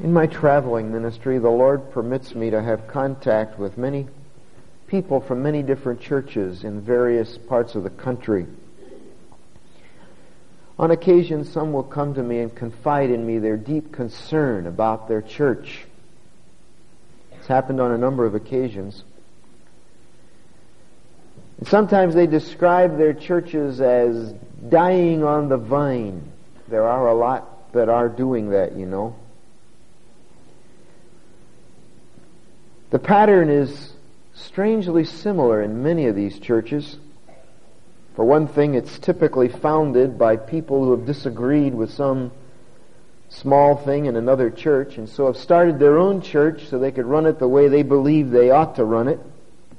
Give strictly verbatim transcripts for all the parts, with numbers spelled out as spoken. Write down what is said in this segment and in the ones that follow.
In my traveling ministry, the Lord permits me to have contact with many people from many different churches in various parts of the country. On occasion, some will come to me and confide in me their deep concern about their church. It's happened on a number of occasions. And sometimes they describe their churches as dying on the vine. There are a lot that are doing that, you know. The pattern is strangely similar in many of these churches. For one thing, it's typically founded by people who have disagreed with some small thing in another church, and so have started their own church so they could run it the way they believe they ought to run it.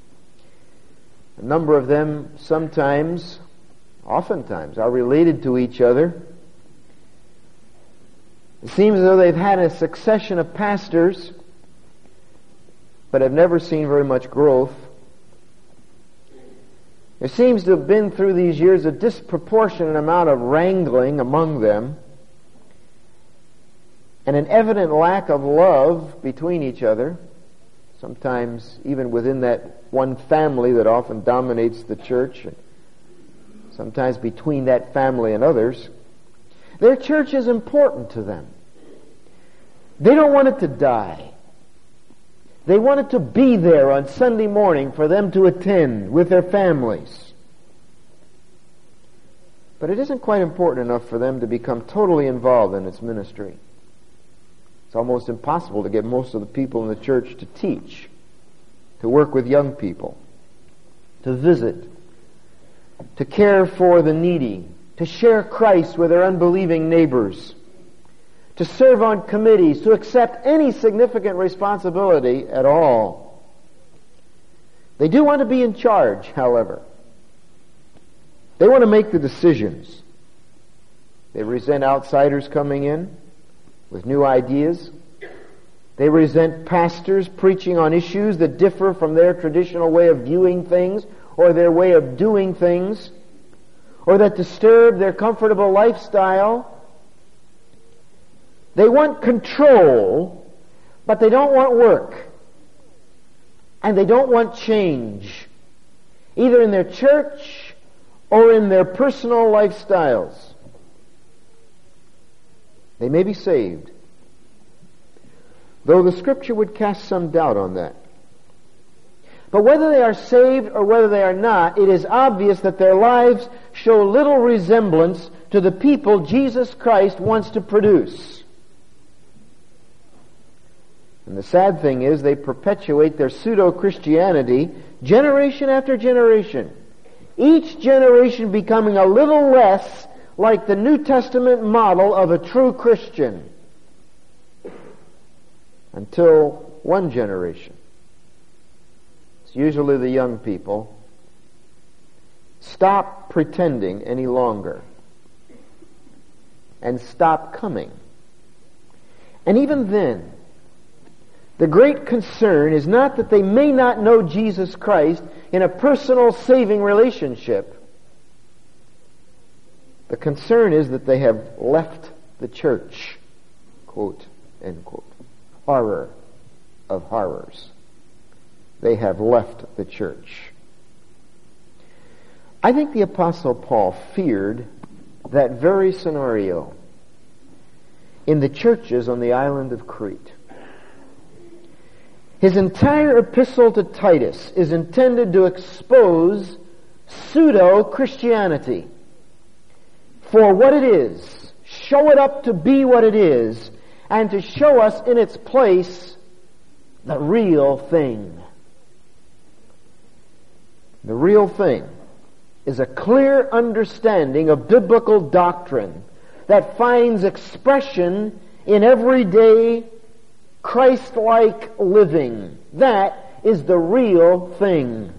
A number of them sometimes, oftentimes, are related to each other. It seems as though they've had a succession of pastors, but have never seen very much growth. There seems to have been through these years a disproportionate amount of wrangling among them, and an evident lack of love between each other, sometimes even within that one family that often dominates the church, and sometimes between that family and others. Their church is important to them. They don't want it to die. They want it to be there on Sunday morning for them to attend with their families. But it isn't quite important enough for them to become totally involved in its ministry. It's almost impossible to get most of the people in the church to teach, to work with young people, to visit, to care for the needy, to share Christ with their unbelieving neighbors, to serve on committees, to accept any significant responsibility at all. They do want to be in charge, however. They want to make the decisions. They resent outsiders coming in with new ideas. They resent pastors preaching on issues that differ from their traditional way of viewing things or their way of doing things, or that disturb their comfortable lifestyle. They want control, but they don't want work. And they don't want change, either in their church or in their personal lifestyles. They may be saved, though the Scripture would cast some doubt on that. But whether they are saved or whether they are not, it is obvious that their lives show little resemblance to the people Jesus Christ wants to produce. And the sad thing is they perpetuate their pseudo-Christianity generation after generation, each generation becoming a little less like the New Testament model of a true Christian, until one generation, it's usually the young people, stop pretending any longer and stop coming. And even then, the great concern is not that they may not know Jesus Christ in a personal saving relationship. The concern is that they have left the church, quote, end quote. Horror of horrors. They have left the church. I think the Apostle Paul feared that very scenario in the churches on the island of Crete. His entire epistle to Titus is intended to expose pseudo-Christianity for what it is, show it up to be what it is, and to show us in its place the real thing. The real thing is a clear understanding of biblical doctrine that finds expression in everyday Christ-like living. That is the real thing.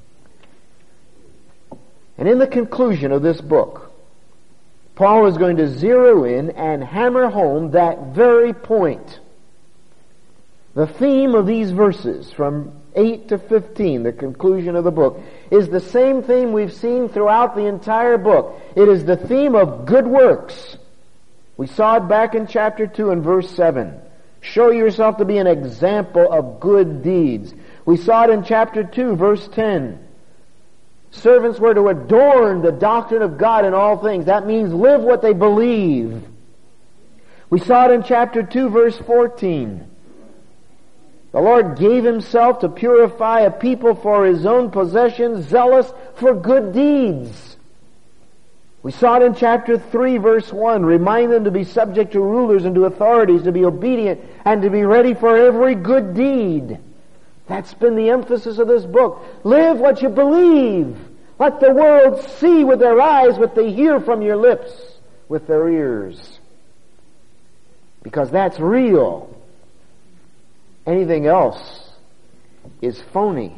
And in the conclusion of this book, Paul is going to zero in and hammer home that very point. The theme of these verses from eight to fifteen, the conclusion of the book, is the same theme we've seen throughout the entire book. It is the theme of good works. We saw it back in chapter two and verse seven. Show yourself to be an example of good deeds. We saw it in chapter two, verse ten. Servants were to adorn the doctrine of God in all things. That means live what they believe. We saw it in chapter two, verse fourteen. The Lord gave Himself to purify a people for His own possession, zealous for good deeds. We saw it in chapter three, verse one. Remind them to be subject to rulers and to authorities, to be obedient, and to be ready for every good deed. That's been the emphasis of this book. Live what you believe. Let the world see with their eyes what they hear from your lips with their ears. Because that's real. Anything else is phony.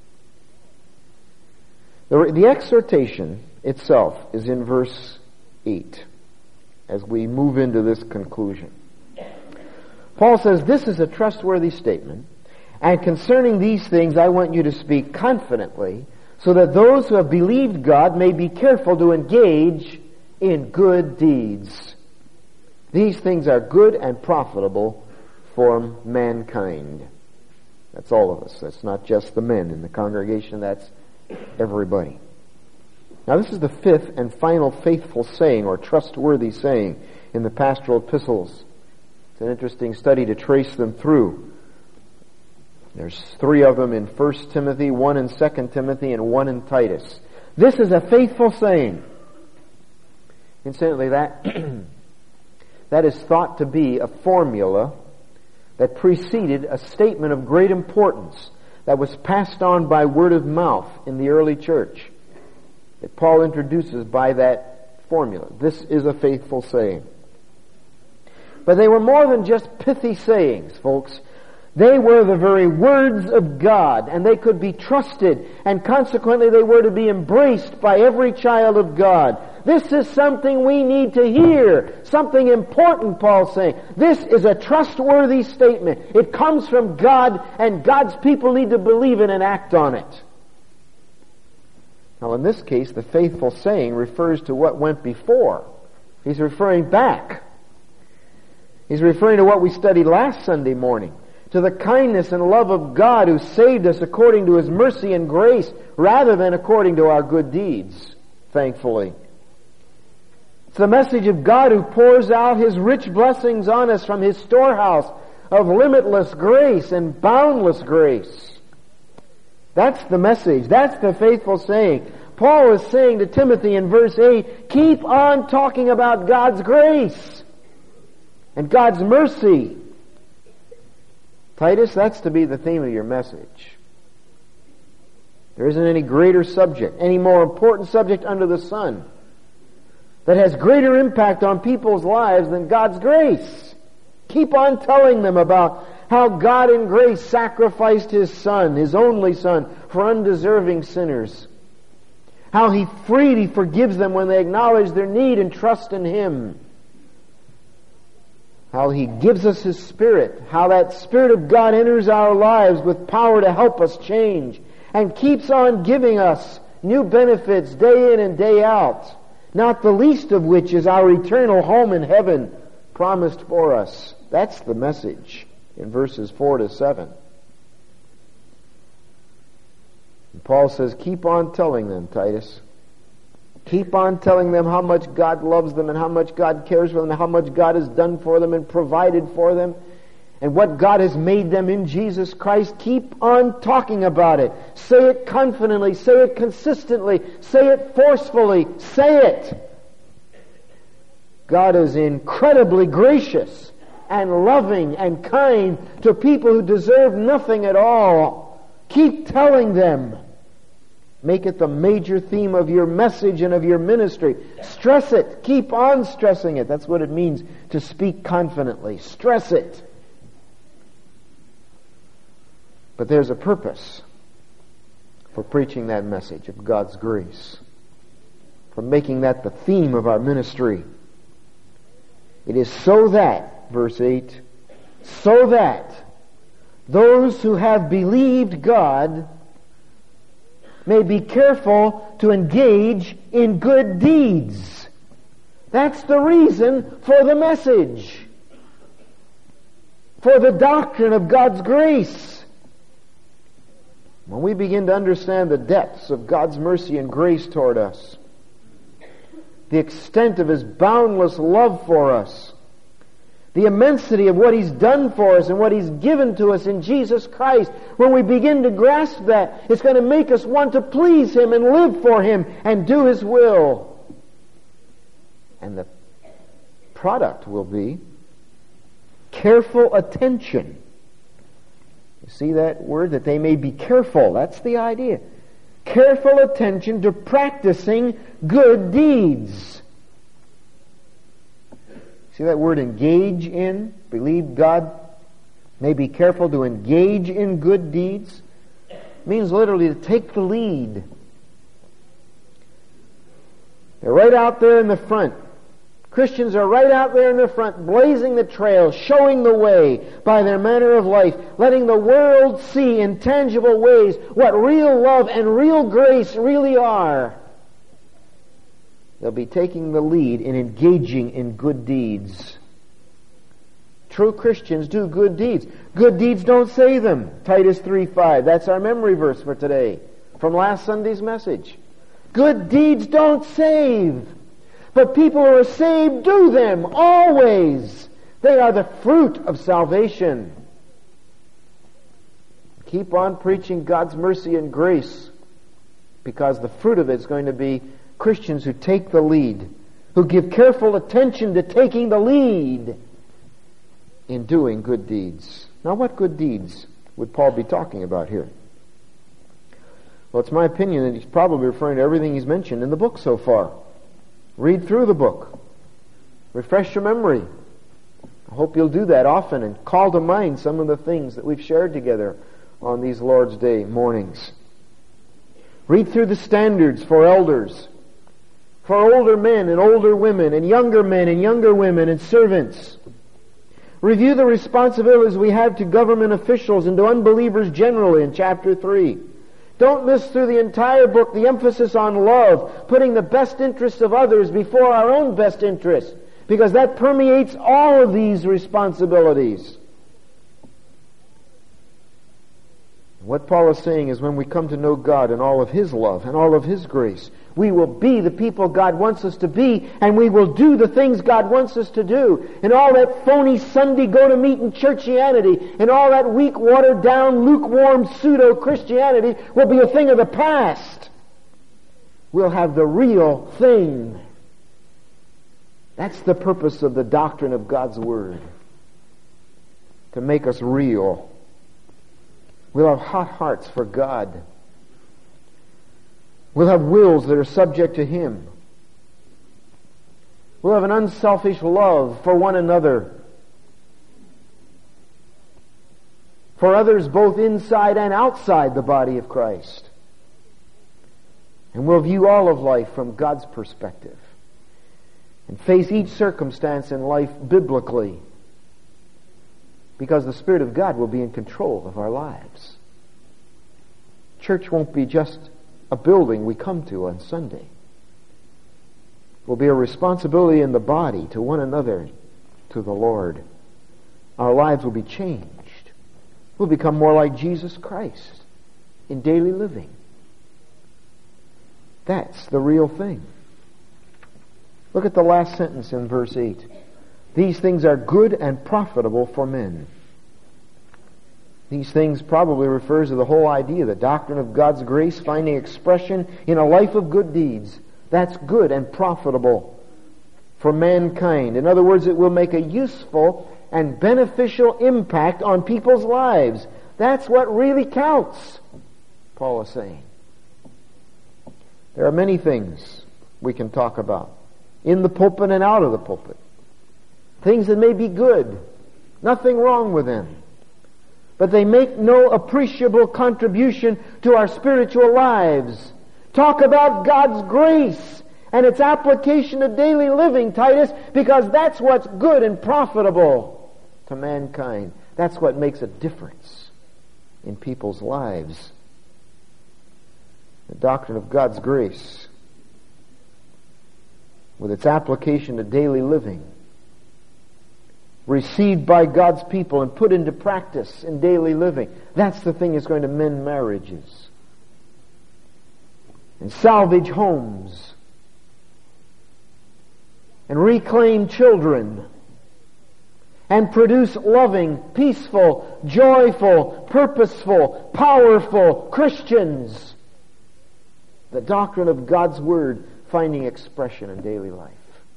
The, the exhortation itself is in verse eight as we move into this conclusion. Paul says, this is a trustworthy statement, and concerning these things I want you to speak confidently, so that those who have believed God may be careful to engage in good deeds. These things are good and profitable for mankind. That's all of us. That's not just the men in the congregation. That's everybody. Now this is the fifth and final faithful saying or trustworthy saying in the pastoral epistles. It's an interesting study to trace them through. There's three of them in First Timothy, one in Second Timothy, and one in Titus. This is a faithful saying. Incidentally, that, that is thought to be a formula that preceded a statement of great importance that was passed on by word of mouth in the early church, that Paul introduces by that formula. This is a faithful saying. But they were more than just pithy sayings, folks. They were the very words of God, and they could be trusted, and consequently they were to be embraced by every child of God. This is something we need to hear. Something important, Paul's saying. This is a trustworthy statement. It comes from God, and God's people need to believe it and act on it. Now in this case, the faithful saying refers to what went before. He's referring back. He's referring to what we studied last Sunday morning. To the kindness and love of God who saved us according to His mercy and grace, rather than according to our good deeds, thankfully. It's the message of God who pours out His rich blessings on us from His storehouse of limitless grace and boundless grace. That's the message. That's the faithful saying. Paul is saying to Timothy in verse eight, keep on talking about God's grace and God's mercy. Titus, that's to be the theme of your message. There isn't any greater subject, any more important subject under the sun that has greater impact on people's lives than God's grace. Keep on telling them about how God in grace sacrificed His Son, His only Son, for undeserving sinners. How He freely forgives them when they acknowledge their need and trust in Him. How He gives us His Spirit. How that Spirit of God enters our lives with power to help us change. And keeps on giving us new benefits day in and day out. Not the least of which is our eternal home in heaven promised for us. That's the message in verses four to seven. And Paul says, keep on telling them, Titus. Keep on telling them how much God loves them and how much God cares for them and how much God has done for them and provided for them and what God has made them in Jesus Christ. Keep on talking about it. Say it confidently. Say it consistently. Say it forcefully. Say it. God is incredibly gracious and loving and kind to people who deserve nothing at all. Keep telling them. Make it the major theme of your message and of your ministry. Stress it. Keep on stressing it. That's what it means to speak confidently. Stress it. But there's a purpose for preaching that message of God's grace, for making that the theme of our ministry. It is so that, verse eight, so that those who have believed God may be careful to engage in good deeds. That's the reason for the message. for the doctrine of God's grace. When we begin to understand the depths of God's mercy and grace toward us, the extent of His boundless love for us, the immensity of what He's done for us and what He's given to us in Jesus Christ, when we begin to grasp that, it's going to make us want to please Him and live for Him and do His will. And the product will be careful attention. You see that word? That they may be careful. That's the idea. Careful attention to practicing good deeds. See that word engage in? Believe God may be careful to engage in good deeds. It means literally to take the lead. They're right out there in the front. Christians are right out there in the front, blazing the trail, showing the way by their manner of life, letting the world see in tangible ways what real love and real grace really are. They'll be taking the lead in engaging in good deeds. True Christians do good deeds. Good deeds don't save them. Titus three five. That's our memory verse for today from last Sunday's message. Good deeds don't save. But people who are saved do them always. They are the fruit of salvation. Keep on preaching God's mercy and grace, because the fruit of it is going to be Christians who take the lead, who give careful attention to taking the lead in doing good deeds. Now, what good deeds would Paul be talking about here? Well, it's my opinion that he's probably referring to everything he's mentioned in the book so far. Read through the book. Refresh your memory. I hope you'll do that often and call to mind some of the things that we've shared together on these Lord's Day mornings. Read through the standards for elders, for older men and older women, and younger men and younger women and servants. Review the responsibilities we have to government officials and to unbelievers generally in chapter three. Don't miss through the entire book the emphasis on love, putting the best interests of others before our own best interests, because that permeates all of these responsibilities. What Paul is saying is when we come to know God and all of His love and all of His grace, we will be the people God wants us to be, and we will do the things God wants us to do. And all that phony Sunday go-to-meeting churchianity and all that weak, watered-down, lukewarm pseudo-Christianity will be a thing of the past. We'll have the real thing. That's the purpose of the doctrine of God's Word, to make us real. We'll have hot hearts for God. We'll have wills that are subject to Him. We'll have an unselfish love for one another, for others both inside and outside the body of Christ. And we'll view all of life from God's perspective and face each circumstance in life biblically, because the Spirit of God will be in control of our lives. Church won't be just a building we come to on Sunday. It will be a responsibility in the body to one another, to the Lord. Our lives will be changed. We'll become more like Jesus Christ in daily living. That's the real thing. Look at the last sentence in verse eight. These things are good and profitable for men. These things probably refers to the whole idea, the doctrine of God's grace finding expression in a life of good deeds. That's good and profitable for mankind. In other words, it will make a useful and beneficial impact on people's lives. That's what really counts, Paul is saying. There are many things we can talk about in the pulpit and out of the pulpit. Things that may be good. Nothing wrong with them. But they make no appreciable contribution to our spiritual lives. Talk about God's grace and its application to daily living, Titus, because that's what's good and profitable to mankind. That's what makes a difference in people's lives. The doctrine of God's grace, with its application to daily living, received by God's people and put into practice in daily living. That's the thing that's going to mend marriages and salvage homes and reclaim children and produce loving, peaceful, joyful, purposeful, powerful Christians. The doctrine of God's Word finding expression in daily life.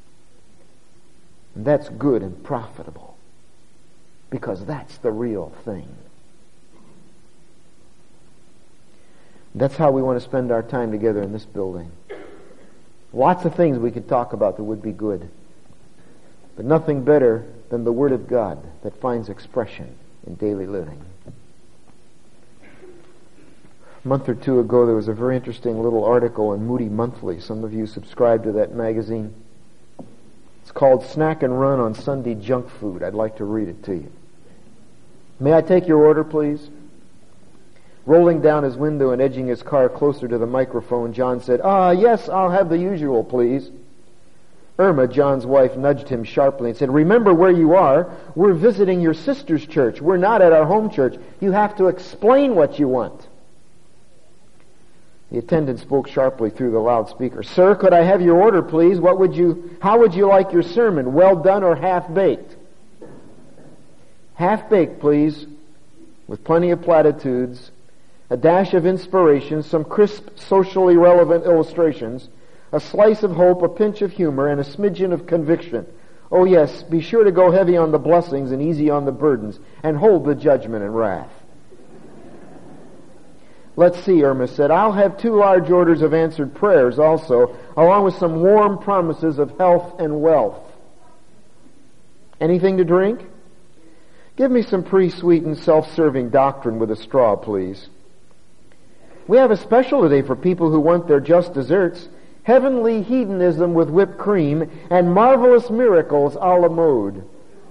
And that's good and profitable, because that's the real thing. That's how we want to spend our time together in this building. Lots of things we could talk about that would be good, but nothing better than the Word of God that finds expression in daily living. A month or two ago, there was a very interesting little article in Moody Monthly. Some of you subscribe to that magazine. It's called Snack and Run on Sunday Junk Food. I'd like to read it to you. May I take your order, please? Rolling down his window and edging his car closer to the microphone, John said, Ah, yes, I'll have the usual, please. Irma, John's wife, nudged him sharply and said, Remember where you are. We're visiting your sister's church. We're not at our home church. You have to explain what you want. The attendant spoke sharply through the loudspeaker. Sir, could I have your order, please? What would you, how would you like your sermon? Well done or half-baked? Half-baked, please, with plenty of platitudes, a dash of inspiration, some crisp, socially relevant illustrations, a slice of hope, a pinch of humor, and a smidgen of conviction. Oh yes, be sure to go heavy on the blessings and easy on the burdens, and hold the judgment and wrath. Let's see, Irma said. I'll have two large orders of answered prayers also, along with some warm promises of health and wealth. Anything to drink? Give me some pre-sweetened, self-serving doctrine with a straw, please. We have a special today for people who want their just desserts. Heavenly hedonism with whipped cream and marvelous miracles a la mode.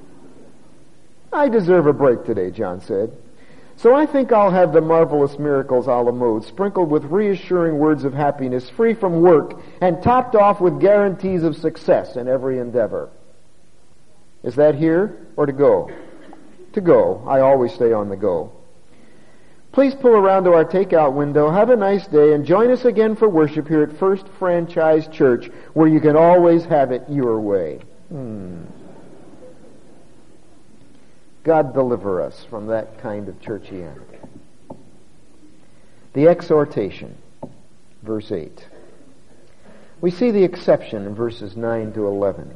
I deserve a break today, John said. So I think I'll have the marvelous miracles a la mode, sprinkled with reassuring words of happiness, free from work, and topped off with guarantees of success in every endeavor. Is that here or to go? To go. I always stay on the go. Please pull around to our takeout window, have a nice day, and join us again for worship here at First Franchise Church, where you can always have it your way. Hmm. God deliver us from that kind of churchianity. The exhortation, verse eight. We see the exception in verses nine to eleven.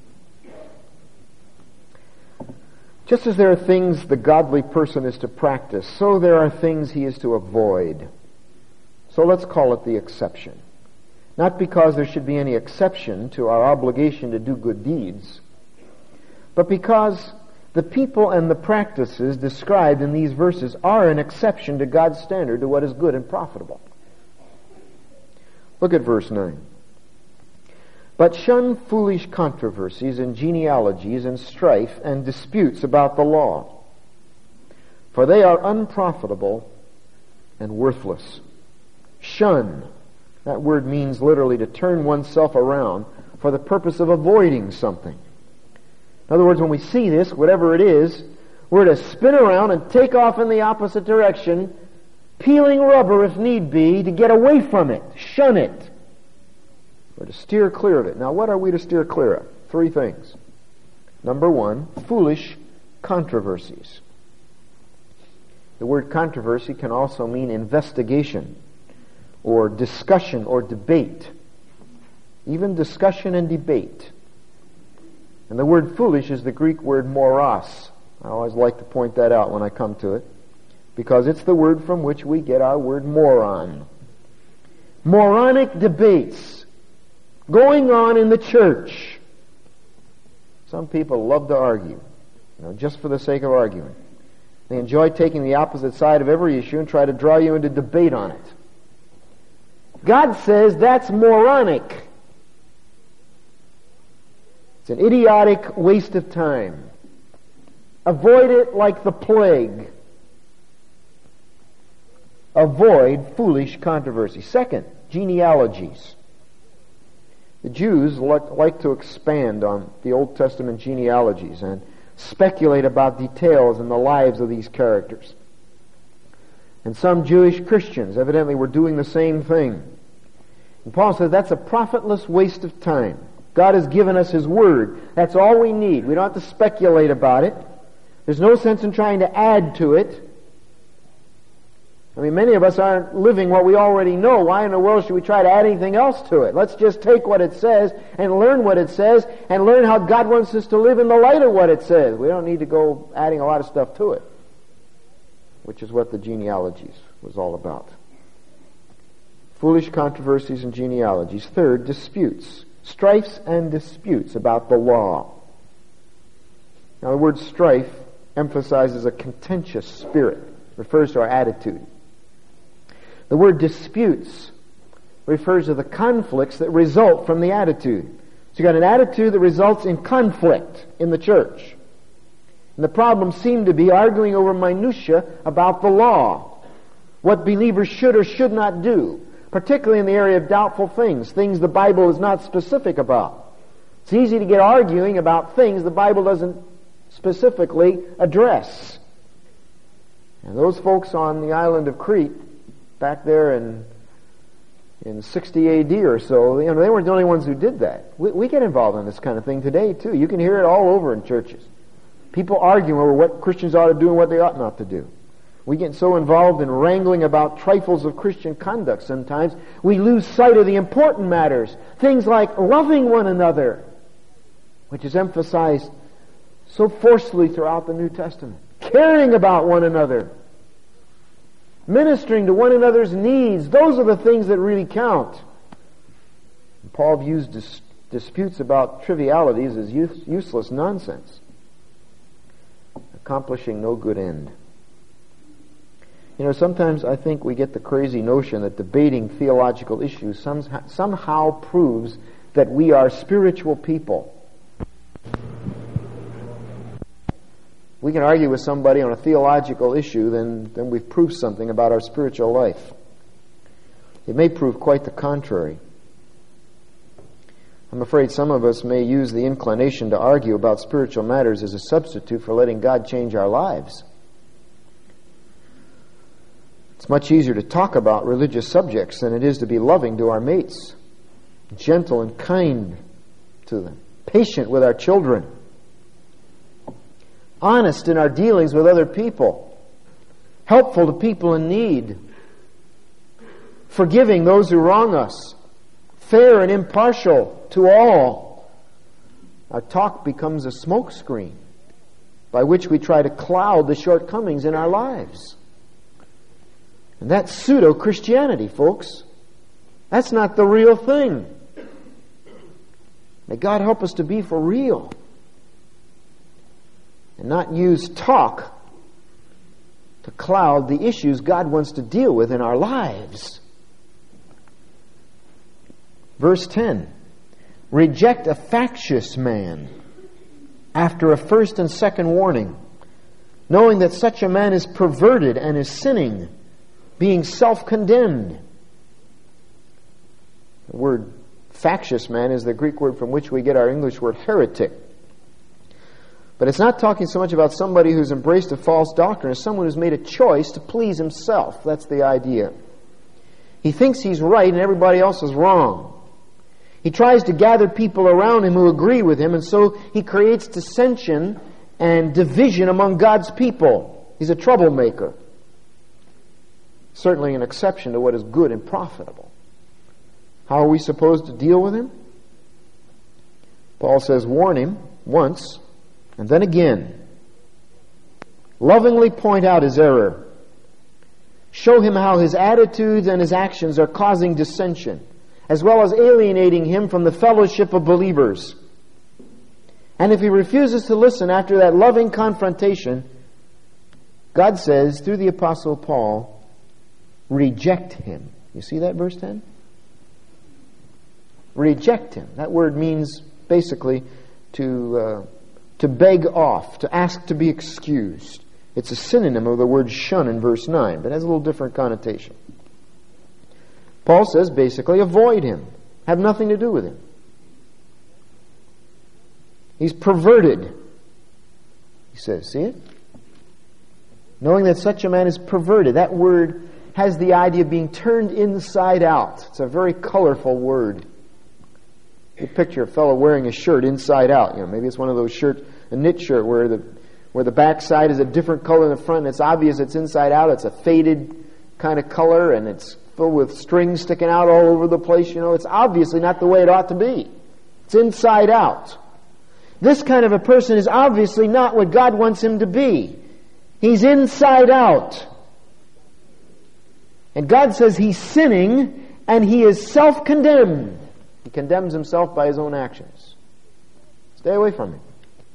Just as there are things the godly person is to practice, so there are things he is to avoid. So let's call it the exception. Not because there should be any exception to our obligation to do good deeds, but because the people and the practices described in these verses are an exception to God's standard to what is good and profitable. Look at verse nine. But shun foolish controversies and genealogies and strife and disputes about the law, for they are unprofitable and worthless. Shun. That word means literally to turn oneself around for the purpose of avoiding something. In other words, when we see this, whatever it is, we're to spin around and take off in the opposite direction, peeling rubber if need be, to get away from it. Shun it. We're to steer clear of it. Now, what are we to steer clear of? Three things. Number one, foolish controversies. The word controversy can also mean investigation or discussion or debate. Even discussion and debate. And the word foolish is the Greek word moros. I always like to point that out when I come to it, because it's the word from which we get our word moron. Moronic debates going on in the church. Some people love to argue, you know, just for the sake of arguing. They enjoy taking the opposite side of every issue and try to draw you into debate on it. God says that's moronic. It's an idiotic waste of time. Avoid it like the plague. Avoid foolish controversy. Second, genealogies. The Jews like to expand on the Old Testament genealogies, and speculate about details in the lives of these characters. And some Jewish Christians evidently were doing the same thing. And Paul says that's a profitless waste of time. God has given us His Word. That's all we need. We don't have to speculate about it. There's no sense in trying to add to it. I mean, many of us aren't living what we already know. Why in the world should we try to add anything else to it? Let's just take what it says and learn what it says and learn how God wants us to live in the light of what it says. We don't need to go adding a lot of stuff to it, which is what the genealogies was all about. Foolish controversies and genealogies. Third, disputes. Strifes and disputes about the law. Now, the word strife emphasizes a contentious spirit. Refers to our attitude. The word disputes refers to the conflicts that result from the attitude. So you've got an attitude that results in conflict in the church. And the problem seemed to be arguing over minutia about the law. What believers should or should not do. Particularly in the area of doubtful things. Things the Bible is not specific about. It's easy to get arguing about things the Bible doesn't specifically address. And those folks on the island of Crete, back there in in sixty A D or so, you know, they weren't the only ones who did that. We, we get involved in this kind of thing today, too. You can hear it all over in churches. People arguing over what Christians ought to do and what they ought not to do. We get so involved in wrangling about trifles of Christian conduct sometimes, we lose sight of the important matters. Things like loving one another, which is emphasized so forcefully throughout the New Testament. Caring about one another. Ministering to one another's needs. Those are the things that really count. And Paul views dis- disputes about trivialities as use- useless nonsense, accomplishing no good end. You know, sometimes I think we get the crazy notion that debating theological issues some- somehow proves that we are spiritual people. We can argue with somebody on a theological issue, then, then we've proved something about our spiritual life. It may prove quite the contrary. I'm afraid some of us may use the inclination to argue about spiritual matters as a substitute for letting God change our lives. It's much easier to talk about religious subjects than it is to be loving to our mates, gentle and kind to them, patient with our children, honest in our dealings with other people, helpful to people in need, forgiving those who wrong us, fair and impartial to all. Our talk becomes a smokescreen by which we try to cloud the shortcomings in our lives. And that's pseudo-Christianity, folks. That's not the real thing. May God help us to be for real. And not use talk to cloud the issues God wants to deal with in our lives. Verse ten. Reject a factious man after a first and second warning, knowing that such a man is perverted and is sinning, being self-condemned. The word factious man is the Greek word from which we get our English word heretic. But it's not talking so much about somebody who's embraced a false doctrine as someone who's made a choice to please himself. That's the idea. He thinks he's right and everybody else is wrong. He tries to gather people around him who agree with him, and so he creates dissension and division among God's people. He's a troublemaker. Certainly an exception to what is good and profitable. How are we supposed to deal with him? Paul says, warn him once, and then again. Lovingly point out his error. Show him how his attitudes and his actions are causing dissension, as well as alienating him from the fellowship of believers. And if he refuses to listen after that loving confrontation, God says, through the Apostle Paul, reject him. You see that, verse ten? Reject him. That word means basically to uh, to beg off, to ask to be excused. It's a synonym of the word shun in verse nine, but it has a little different connotation. Paul says basically avoid him. Have nothing to do with him. He's perverted. he says. See it? Knowing that such a man is perverted. That word has the idea of being turned inside out. It's a very colorful word. You picture a fellow wearing a shirt inside out. You know, maybe it's one of those shirts, a knit shirt, where the where the back side is a different color than the front, and it's obvious it's inside out. It's a faded kind of color, and it's filled with strings sticking out all over the place. You know, it's obviously not the way it ought to be. It's inside out. This kind of a person is obviously not what God wants him to be. He's inside out. And God says he's sinning, and he is self-condemned. He condemns himself by his own actions. Stay away from him.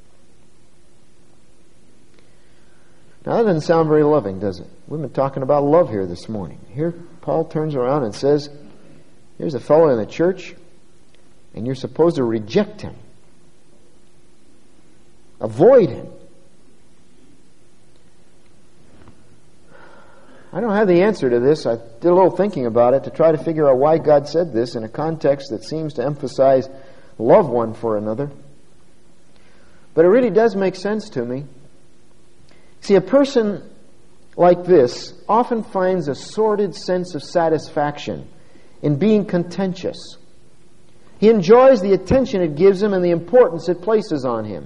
Now that doesn't sound very loving, does it? We've been talking about love here this morning. Here Paul turns around and says, here's a fellow in the church, and you're supposed to reject him. Avoid him. I don't have the answer to this. I did a little thinking about it to try to figure out why God said this in a context that seems to emphasize love one for another. But it really does make sense to me. See, a person like this often finds a sordid sense of satisfaction in being contentious. He enjoys the attention it gives him and the importance it places on him.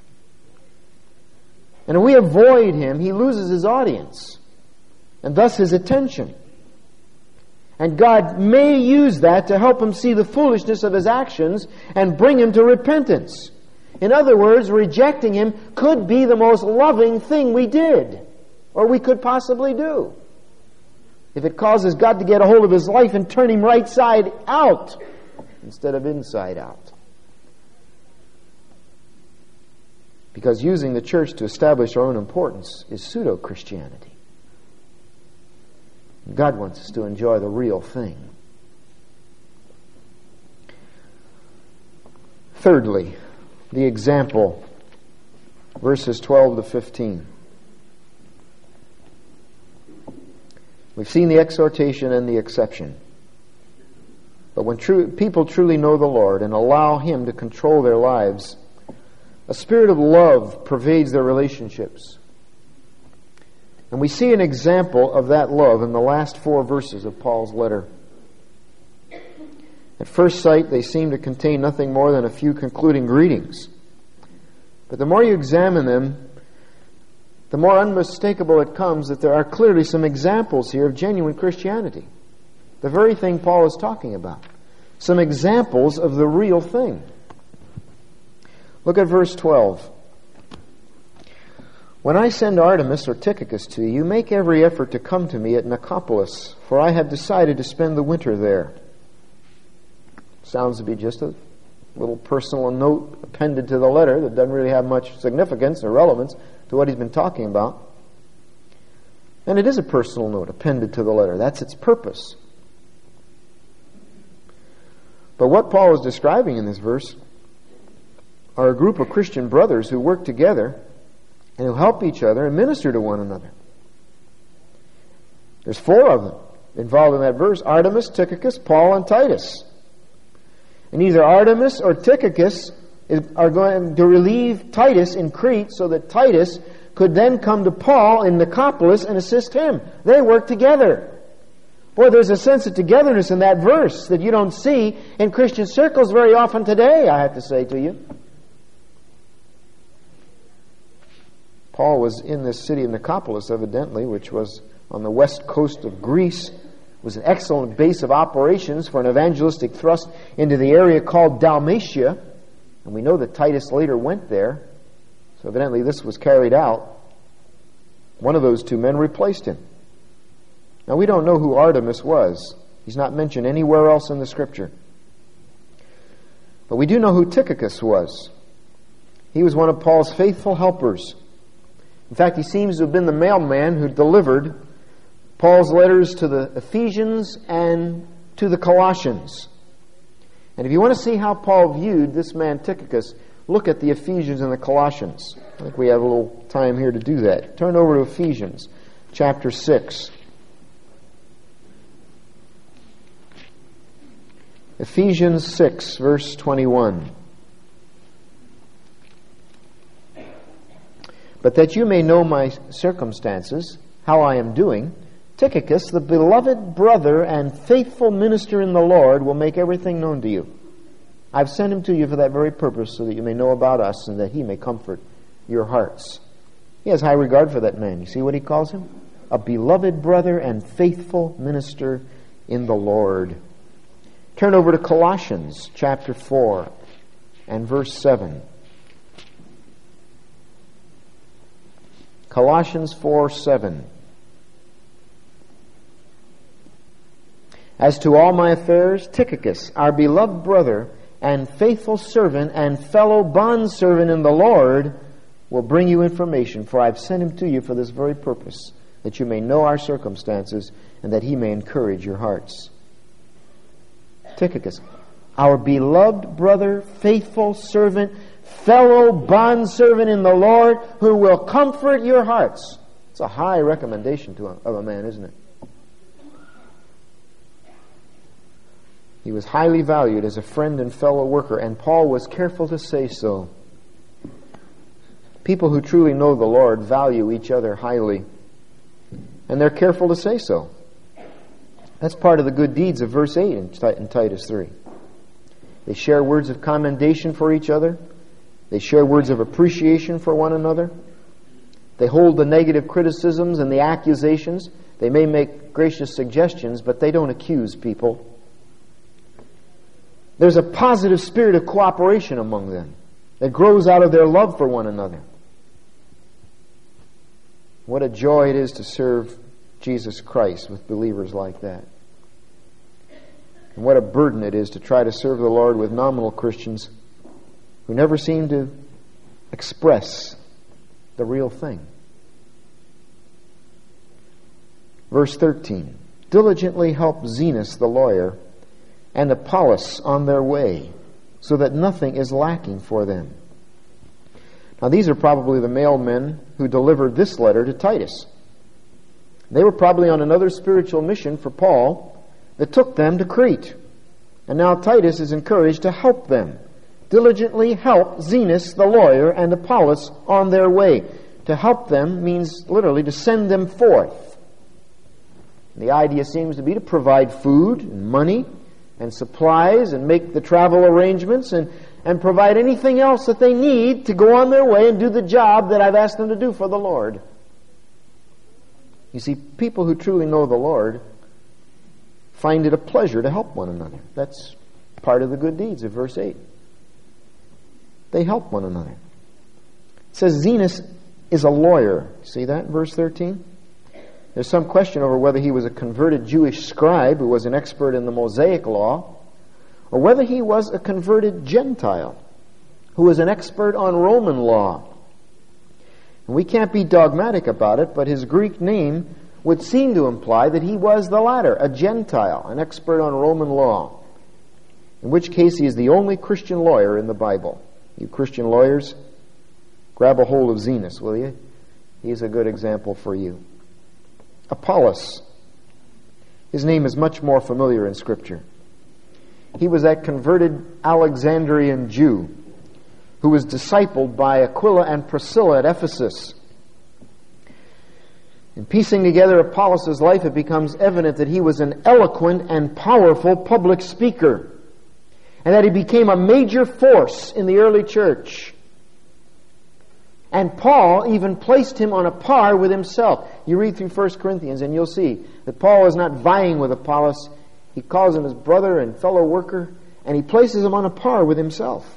And if we avoid him, he loses his audience, and thus his attention. And God may use that to help him see the foolishness of his actions and bring him to repentance. In other words, rejecting him could be the most loving thing we did, or we could possibly do, if it causes God to get a hold of his life and turn him right side out instead of inside out. Because using the church to establish our own importance is pseudo-Christianity. God wants us to enjoy the real thing. Thirdly, the example, verses twelve to fifteen. We've seen the exhortation and the exception. But when true, people truly know the Lord and allow Him to control their lives, a spirit of love pervades their relationships. And we see an example of that love in the last four verses of Paul's letter. At first sight, they seem to contain nothing more than a few concluding greetings. But the more you examine them, the more unmistakable it comes that there are clearly some examples here of genuine Christianity. The very thing Paul is talking about. Some examples of the real thing. Look at verse twelve. When I send Artemas or Tychicus to you, make every effort to come to me at Nicopolis, for I have decided to spend the winter there. Sounds to be just a little personal note appended to the letter that doesn't really have much significance or relevance to what he's been talking about. And it is a personal note appended to the letter. That's its purpose. But what Paul is describing in this verse are a group of Christian brothers who work together and who help each other and minister to one another. There's four of them involved in that verse: Artemas, Tychicus, Paul, and Titus. And either Artemas or Tychicus is, are going to relieve Titus in Crete so that Titus could then come to Paul in Nicopolis and assist him. They work together. Boy, there's a sense of togetherness in that verse that you don't see in Christian circles very often today, I have to say to you. Paul was in this city of Nicopolis, evidently, which was on the west coast of Greece. It was an excellent base of operations for an evangelistic thrust into the area called Dalmatia. And we know that Titus later went there. So evidently this was carried out. One of those two men replaced him. Now we don't know who Artemas was. He's not mentioned anywhere else in the Scripture. But we do know who Tychicus was. He was one of Paul's faithful helpers. In fact, he seems to have been the mailman who delivered Paul's letters to the Ephesians and to the Colossians. And if you want to see how Paul viewed this man Tychicus, look at the Ephesians and the Colossians. I think we have a little time here to do that. Turn over to Ephesians chapter six. Ephesians six, verse twenty-one. But that you may know my circumstances, how I am doing, Tychicus, the beloved brother and faithful minister in the Lord, will make everything known to you. I've sent him to you for that very purpose, so that you may know about us and that he may comfort your hearts. He has high regard for that man. You see what he calls him? A beloved brother and faithful minister in the Lord. Turn over to Colossians chapter four and verse seven. Colossians four seven. As to all my affairs, Tychicus, our beloved brother and faithful servant and fellow bondservant in the Lord, will bring you information, for I've sent him to you for this very purpose, that you may know our circumstances and that he may encourage your hearts. Tychicus, our beloved brother, faithful servant, fellow bondservant in the Lord, who will comfort your hearts. It's a high recommendation to a, of a man, isn't it? He was highly valued as a friend and fellow worker, and Paul was careful to say so. People who truly know the Lord value each other highly, and they're careful to say so. That's part of the good deeds of verse eight in Titus three. They share words of commendation for each other. They share words of appreciation for one another. They hold the negative criticisms and the accusations. They may make gracious suggestions, but they don't accuse people. There's a positive spirit of cooperation among them that grows out of their love for one another. What a joy it is to serve Jesus Christ with believers like that. And what a burden it is to try to serve the Lord with nominal Christians who never seem to express the real thing. Verse thirteen. Diligently help Zenas the lawyer and Apollos on their way, so that nothing is lacking for them. Now these are probably the male men who delivered this letter to Titus. They were probably on another spiritual mission for Paul that took them to Crete. And now Titus is encouraged to help them. Diligently help Zenas the lawyer and Apollos on their way. To help them means literally to send them forth. The idea seems to be to provide food and money and supplies and make the travel arrangements and, and provide anything else that they need to go on their way and do the job that I've asked them to do for the Lord. You see, people who truly know the Lord find it a pleasure to help one another. That's part of the good deeds of verse eight. They help one another. It says Zenas is a lawyer. See that in verse thirteen? There's some question over whether he was a converted Jewish scribe who was an expert in the Mosaic law, or whether he was a converted Gentile who was an expert on Roman law. And we can't be dogmatic about it, but his Greek name would seem to imply that he was the latter, a Gentile, an expert on Roman law. In which case he is the only Christian lawyer in the Bible. You Christian lawyers, grab a hold of Zenas, will you? He's a good example for you. Apollos. His name is much more familiar in Scripture. He was that converted Alexandrian Jew who was discipled by Aquila and Priscilla at Ephesus. In piecing together Apollos' life, it becomes evident that he was an eloquent and powerful public speaker, and that he became a major force in the early church. And Paul even placed him on a par with himself. You read through First Corinthians and you'll see that Paul is not vying with Apollos. He calls him his brother and fellow worker, and he places him on a par with himself.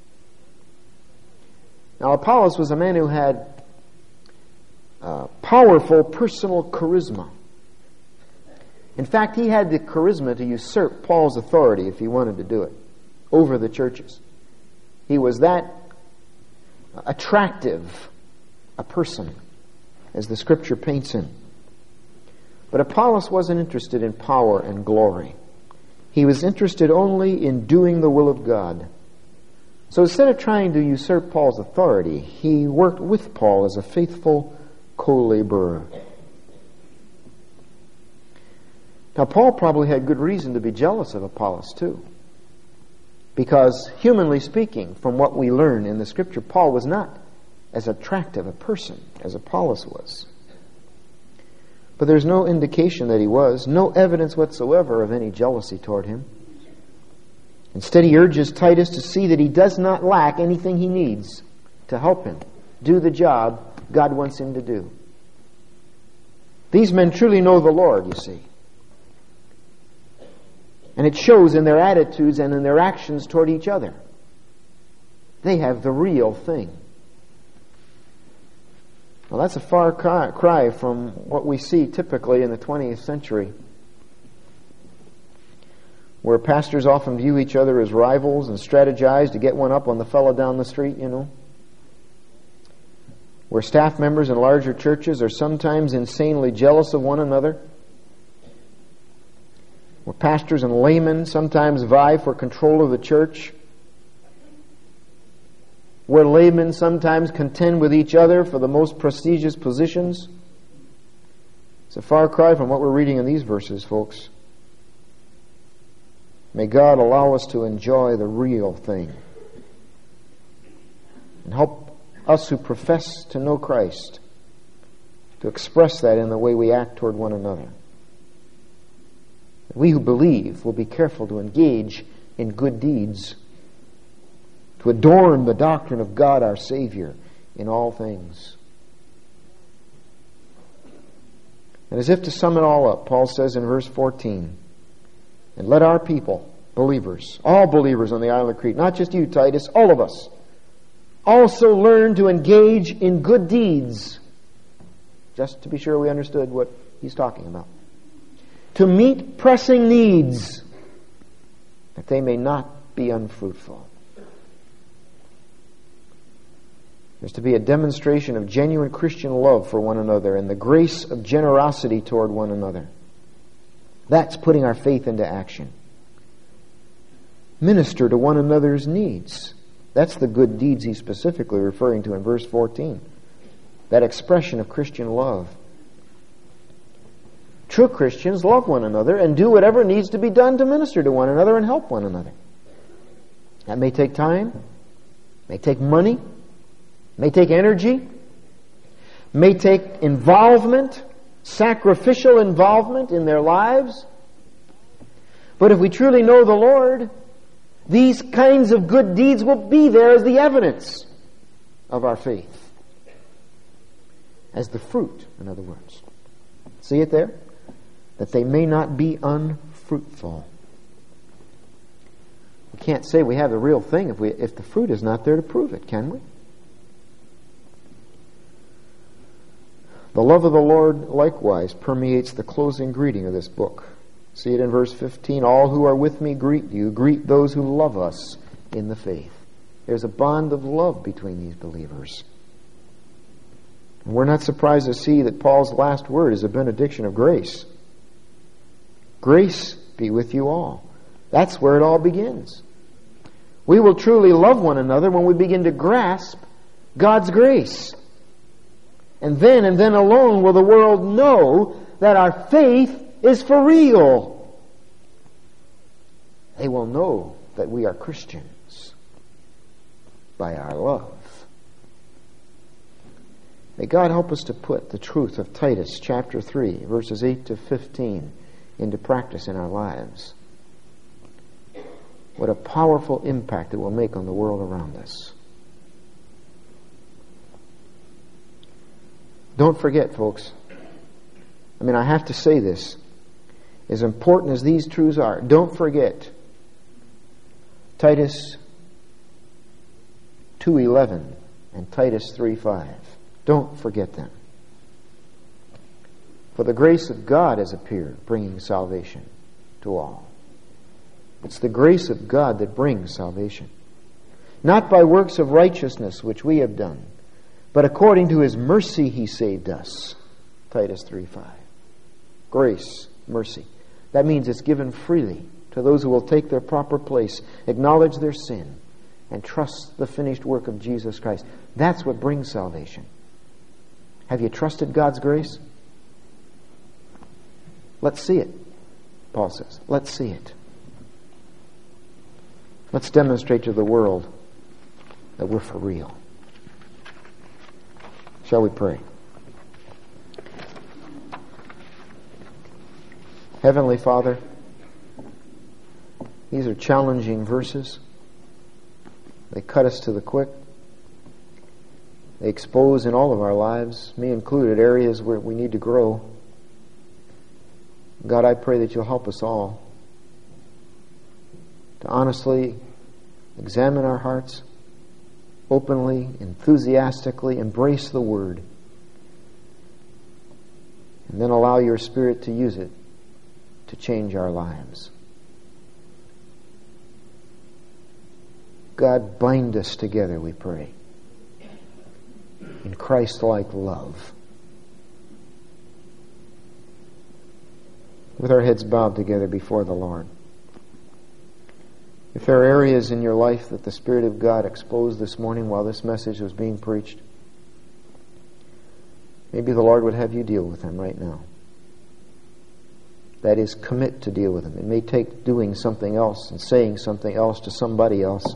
Now Apollos was a man who had uh, powerful personal charisma. In fact, he had the charisma to usurp Paul's authority if he wanted to do it over the churches. He was that attractive a person as the Scripture paints him. But Apollos wasn't interested in power and glory. He was interested only in doing the will of God. So instead of trying to usurp Paul's authority, he worked with Paul as a faithful co-laborer. Now Paul probably had good reason to be jealous of Apollos too. Because, humanly speaking, from what we learn in the Scripture, Paul was not as attractive a person as Apollos was. But there's no indication that he was, no evidence whatsoever of any jealousy toward him. Instead, he urges Titus to see that he does not lack anything he needs to help him do the job God wants him to do. These men truly know the Lord, you see. And it shows in their attitudes and in their actions toward each other. They have the real thing. Well, that's a far cry from what we see typically in the twentieth century, where pastors often view each other as rivals and strategize to get one up on the fellow down the street, you know. Where staff members in larger churches are sometimes insanely jealous of one another. Where pastors and laymen sometimes vie for control of the church. Where laymen sometimes contend with each other for the most prestigious positions. It's a far cry from what we're reading in these verses, folks. May God allow us to enjoy the real thing. And help us who profess to know Christ to express that in the way we act toward one another. We who believe will be careful to engage in good deeds, to adorn the doctrine of God our Savior in all things. And as if to sum it all up, Paul says in verse fourteen, and let our people, believers, all believers on the island of Crete, not just you, Titus, all of us, also learn to engage in good deeds. Just to be sure we understood what he's talking about. To meet pressing needs, that they may not be unfruitful. There's to be a demonstration of genuine Christian love for one another and the grace of generosity toward one another. That's putting our faith into action. Minister to one another's needs. That's the good deeds he's specifically referring to in verse fourteen. That expression of Christian love. True Christians love one another and do whatever needs to be done to minister to one another and help one another. That may take time, may take money, may take energy, may take involvement, sacrificial involvement in their lives. But if we truly know the Lord, these kinds of good deeds will be there as the evidence of our faith. As the fruit, in other words. See it there? That they may not be unfruitful. We can't say we have the real thing if we if the fruit is not there to prove it, can we? The love of the Lord likewise permeates the closing greeting of this book. See it in verse fifteen. All who are with me greet you. Greet those who love us in the faith. There's a bond of love between these believers. And we're not surprised to see that Paul's last word is a benediction of grace. Grace be with you all. That's where it all begins. We will truly love one another when we begin to grasp God's grace. And then and then alone will the world know that our faith is for real. They will know that we are Christians by our love. May God help us to put the truth of Titus chapter three, verses eight to fifteen into practice in our lives. What a powerful impact it will make on the world around us. Don't forget, folks. I mean, I have to say this. As important as these truths are, don't forget Titus two eleven and Titus three five. Don't forget them. For the grace of God has appeared, bringing salvation to all. It's the grace of God that brings salvation. Not by works of righteousness which we have done, but according to His mercy He saved us. Titus three five. Grace, mercy. That means it's given freely to those who will take their proper place, acknowledge their sin, and trust the finished work of Jesus Christ. That's what brings salvation. Have you trusted God's grace? Let's see it, Paul says. Let's see it. Let's demonstrate to the world that we're for real. Shall we pray? Heavenly Father, these are challenging verses. They cut us to the quick. They expose in all of our lives, me included, areas where we need to grow. God, I pray that you'll help us all to honestly examine our hearts, openly, enthusiastically embrace the Word, and then allow your Spirit to use it to change our lives. God, bind us together, we pray, in Christ-like love. With our heads bowed together before the Lord. If there are areas in your life that the Spirit of God exposed this morning while this message was being preached, maybe the Lord would have you deal with them right now. That is, commit to deal with them. It may take doing something else and saying something else to somebody else.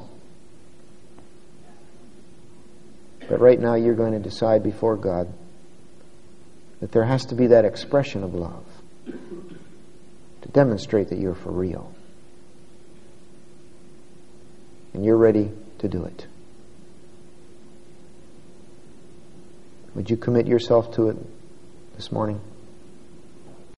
But right now you're going to decide before God that there has to be that expression of love to demonstrate that you're for real. And you're ready to do it. Would you commit yourself to it this morning?